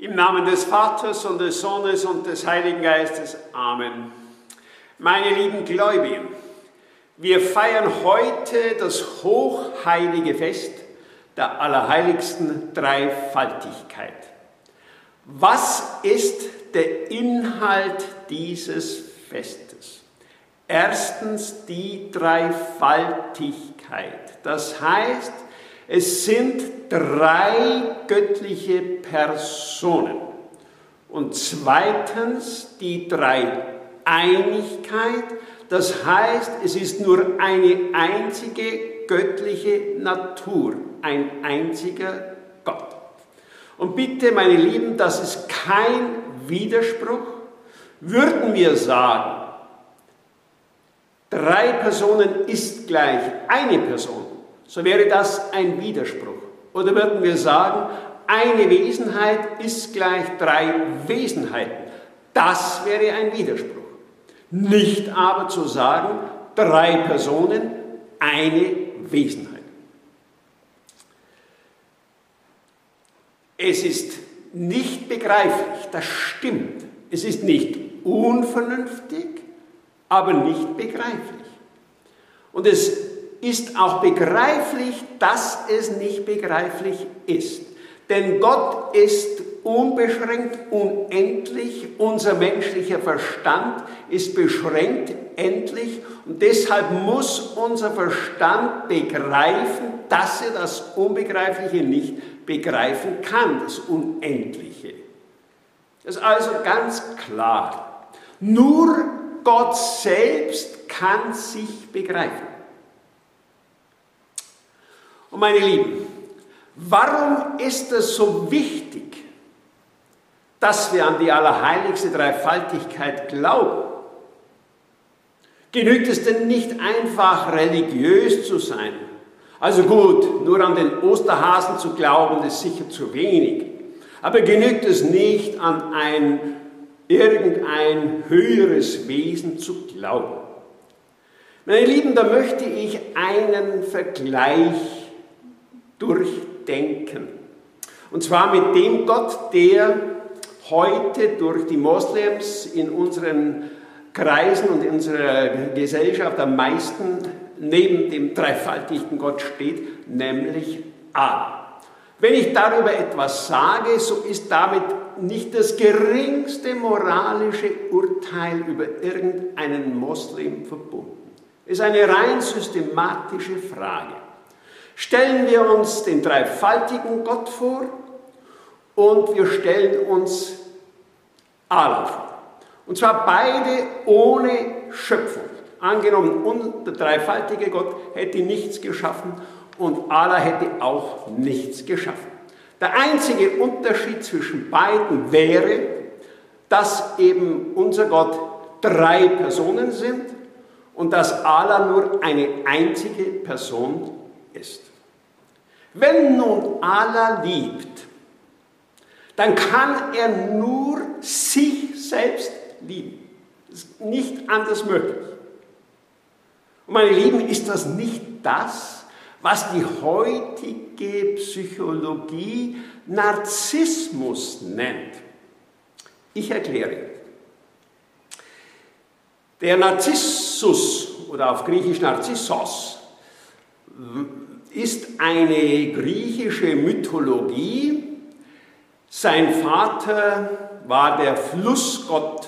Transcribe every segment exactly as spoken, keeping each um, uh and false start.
Im Namen des Vaters und des Sohnes und des Heiligen Geistes. Amen. Meine lieben Gläubigen, wir feiern heute das hochheilige Fest der allerheiligsten Dreifaltigkeit. Was ist der Inhalt dieses Festes? Erstens die Dreifaltigkeit. Das heißt, es sind drei göttliche Personen. Und zweitens die Dreieinigkeit. Das heißt, es ist nur eine einzige göttliche Natur, ein einziger Gott. Und bitte, meine Lieben, das ist kein Widerspruch. Würden wir sagen, drei Personen ist gleich eine Person, so wäre das ein Widerspruch. Oder würden wir sagen, eine Wesenheit ist gleich drei Wesenheiten. Das wäre ein Widerspruch. Nicht aber zu sagen, drei Personen, eine Wesenheit. Es ist nicht begreiflich, das stimmt. Es ist nicht unvernünftig, aber nicht begreiflich. Und es ist auch begreiflich, dass es nicht begreiflich ist. Denn Gott ist unbeschränkt, unendlich, unser menschlicher Verstand ist beschränkt, endlich, und deshalb muss unser Verstand begreifen, dass er das Unbegreifliche nicht begreifen kann, das Unendliche. Das ist also ganz klar. Nur Gott selbst kann sich begreifen. Und meine Lieben, warum ist es so wichtig, dass wir an die allerheiligste Dreifaltigkeit glauben? Genügt es denn nicht einfach, religiös zu sein? Also gut, nur an den Osterhasen zu glauben, ist sicher zu wenig. Aber genügt es nicht, an ein irgendein höheres Wesen zu glauben? Meine Lieben, da möchte ich einen Vergleich durchdenken. Und zwar mit dem Gott, der heute durch die Moslems in unseren Kreisen und in unserer Gesellschaft am meisten neben dem dreifaltigen Gott steht, nämlich Allah. Wenn ich darüber etwas sage, so ist damit nicht das geringste moralische Urteil über irgendeinen Moslem verbunden. Es ist eine rein systematische Frage. Stellen wir uns den dreifaltigen Gott vor und wir stellen uns Allah vor. Und zwar beide ohne Schöpfung. Angenommen, der dreifaltige Gott hätte nichts geschaffen und Allah hätte auch nichts geschaffen. Der einzige Unterschied zwischen beiden wäre, dass eben unser Gott drei Personen sind und dass Allah nur eine einzige Person ist. Wenn nun Allah liebt, dann kann er nur sich selbst lieben. Das ist nicht anders möglich. Und meine Lieben, ist das nicht das, was die heutige Psychologie Narzissmus nennt? Ich erkläre. Der Narzissus oder auf Griechisch Narzissos ist eine griechische Mythologie. Sein Vater war der Flussgott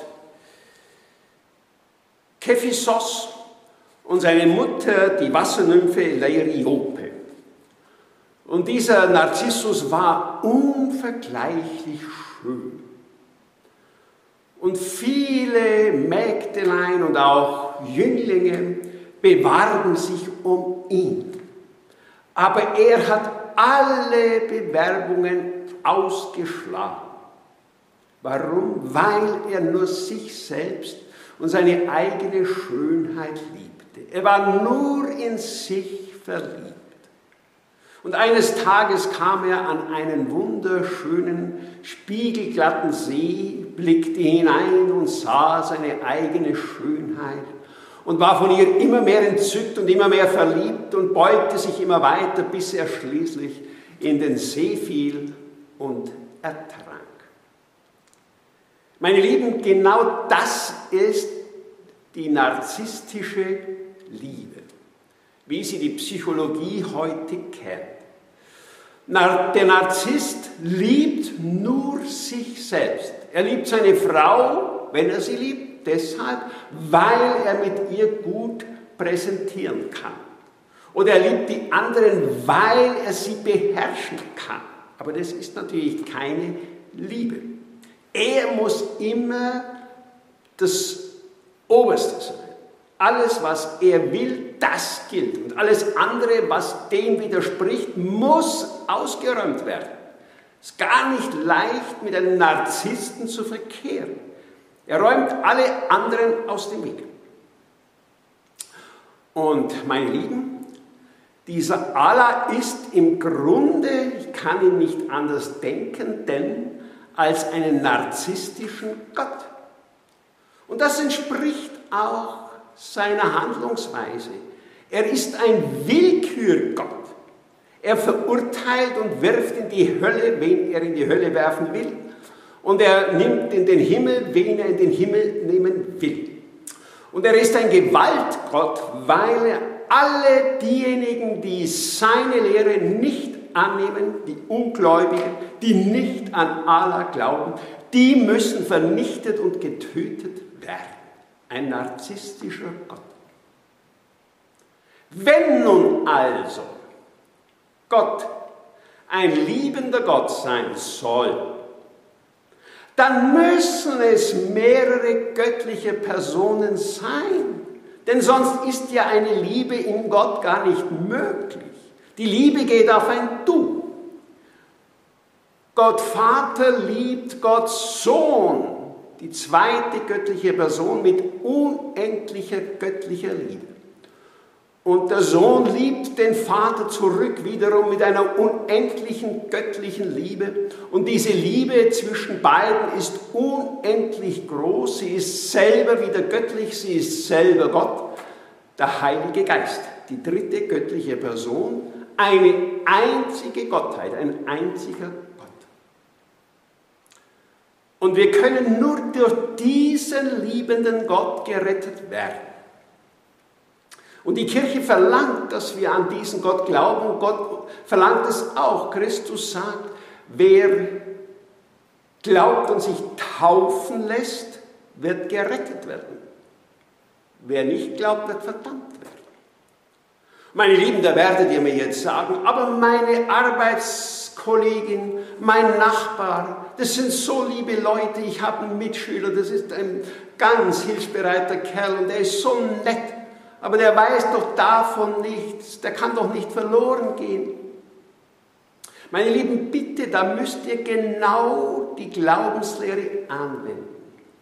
Kephisos und seine Mutter die Wassernymphe Liriope. Und dieser Narzissus war unvergleichlich schön. Und viele Mägdelein und auch Jünglinge bewarben sich um ihn. Aber er hat alle Bewerbungen ausgeschlagen. Warum? Weil er nur sich selbst und seine eigene Schönheit liebte. Er war nur in sich verliebt. Und eines Tages kam er an einen wunderschönen, spiegelglatten See, blickte hinein und sah seine eigene Schönheit und war von ihr immer mehr entzückt und immer mehr verliebt und beugte sich immer weiter, bis er schließlich in den See fiel und ertrank. Meine Lieben, genau das ist die narzisstische Liebe, wie sie die Psychologie heute kennt. Der Narzisst liebt nur sich selbst. Er liebt seine Frau, wenn er sie liebt, deshalb, weil er mit ihr gut präsentieren kann. Oder er liebt die anderen, weil er sie beherrschen kann. Aber das ist natürlich keine Liebe. Er muss immer das Oberste sein. Alles, was er will, das gilt. Und alles andere, was dem widerspricht, muss ausgeräumt werden. Es ist gar nicht leicht, mit einem Narzissten zu verkehren. Er räumt alle anderen aus dem Weg. Und meine Lieben, dieser Allah ist im Grunde, ich kann ihn nicht anders denken, denn als einen narzisstischen Gott. Und das entspricht auch seiner Handlungsweise. Er ist ein Willkürgott. Er verurteilt und wirft in die Hölle, wen er in die Hölle werfen will. Und er nimmt in den Himmel, wen er in den Himmel nehmen will. Und er ist ein Gewaltgott, weil er alle diejenigen, die seine Lehre nicht annehmen, die Ungläubigen, die nicht an Allah glauben, die müssen vernichtet und getötet werden. Ein narzisstischer Gott. Wenn nun also Gott ein liebender Gott sein soll, dann müssen es mehrere göttliche Personen sein. Denn sonst ist ja eine Liebe in Gott gar nicht möglich. Die Liebe geht auf ein Du. Gott Vater liebt Gott Sohn, die zweite göttliche Person mit unendlicher göttlicher Liebe. Und der Sohn liebt den Vater zurück wiederum mit einer unendlichen göttlichen Liebe. Und diese Liebe zwischen beiden ist unendlich groß. Sie ist selber wieder göttlich, sie ist selber Gott, der Heilige Geist, die dritte göttliche Person, eine einzige Gottheit, ein einziger Gott. Und wir können nur durch diesen liebenden Gott gerettet werden. Und die Kirche verlangt, dass wir an diesen Gott glauben. Und Gott verlangt es auch. Christus sagt, wer glaubt und sich taufen lässt, wird gerettet werden. Wer nicht glaubt, wird verdammt werden. Meine Lieben, da werdet ihr mir jetzt sagen, aber meine Arbeitskollegin, mein Nachbar, das sind so liebe Leute, ich habe einen Mitschüler, das ist ein ganz hilfsbereiter Kerl und der ist so nett. Aber der weiß doch davon nichts, der kann doch nicht verloren gehen. Meine Lieben, bitte, da müsst ihr genau die Glaubenslehre anwenden.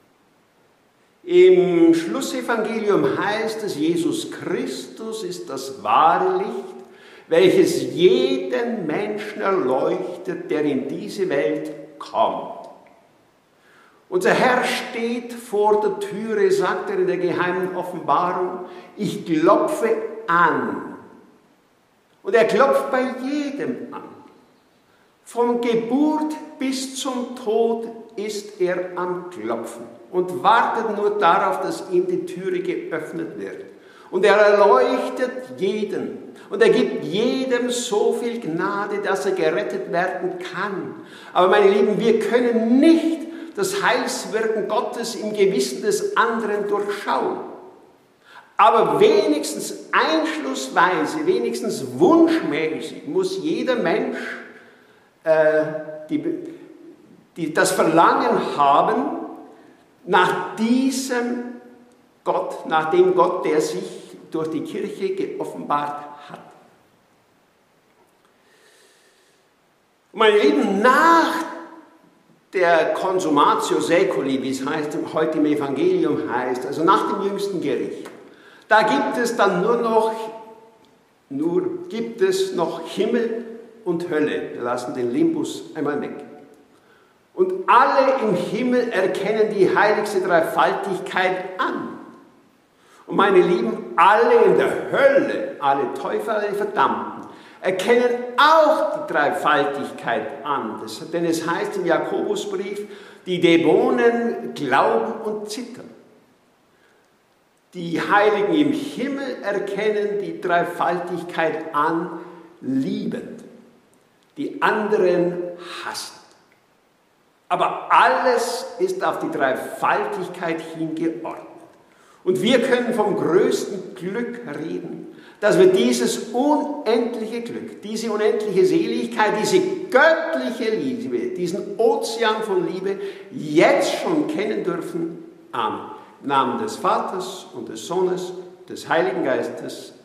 Im Schlussevangelium heißt es, Jesus Christus ist das wahre Licht, welches jeden Menschen erleuchtet, der in diese Welt kommt. Unser Herr steht vor der Türe, sagt er in der geheimen Offenbarung, ich klopfe an. Und er klopft bei jedem an. Von Geburt bis zum Tod ist er am Klopfen und wartet nur darauf, dass ihm die Türe geöffnet wird. Und er erleuchtet jeden. Und er gibt jedem so viel Gnade, dass er gerettet werden kann. Aber meine Lieben, wir können nicht das Heilswirken Gottes im Gewissen des anderen durchschauen. Aber wenigstens einschlussweise, wenigstens wunschmäßig muss jeder Mensch äh, die, die, das Verlangen haben nach diesem Gott, nach dem Gott, der sich durch die Kirche geoffenbart hat. Meine Lieben, nach der Consumatio Saeculi, wie es heißt, heute im Evangelium heißt, also nach dem jüngsten Gericht, da gibt es dann nur noch, nur gibt es noch Himmel und Hölle. Wir lassen den Limbus einmal weg. Und alle im Himmel erkennen die heiligste Dreifaltigkeit an. Und meine Lieben, alle in der Hölle, alle Teufel, alle Verdammten, erkennen auch die Dreifaltigkeit an. Das, denn es heißt im Jakobusbrief, die Dämonen glauben und zittern. Die Heiligen im Himmel erkennen die Dreifaltigkeit an, liebend. Die anderen hassen. Aber alles ist auf die Dreifaltigkeit hingeordnet. Und wir können vom größten Glück reden, dass wir dieses unendliche Glück, diese unendliche Seligkeit, diese göttliche Liebe, diesen Ozean von Liebe jetzt schon kennen dürfen. Amen. Im Namen des Vaters und des Sohnes, des Heiligen Geistes.